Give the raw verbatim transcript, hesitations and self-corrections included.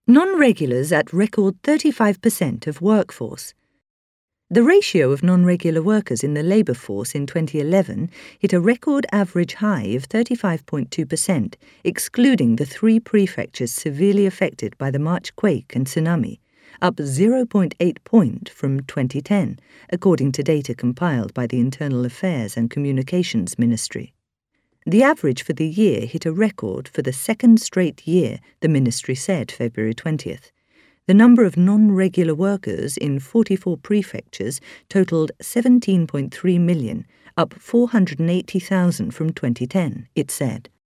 Non-regulars at record thirty-five percent of workforce. The ratio of non-regular workers in the labour force in twenty eleven hit a record average high of thirty-five point two percent, excluding the three prefectures severely affected by the March quake and tsunami, up zero point eight point from twenty ten, according to data compiled by the Internal Affairs and Communications Ministry. The average for the year hit a record for the second straight year, the ministry said February twentieth. The number of non-regular workers in forty-four prefectures totalled seventeen point three million, up four hundred eighty thousand from twenty ten, it said.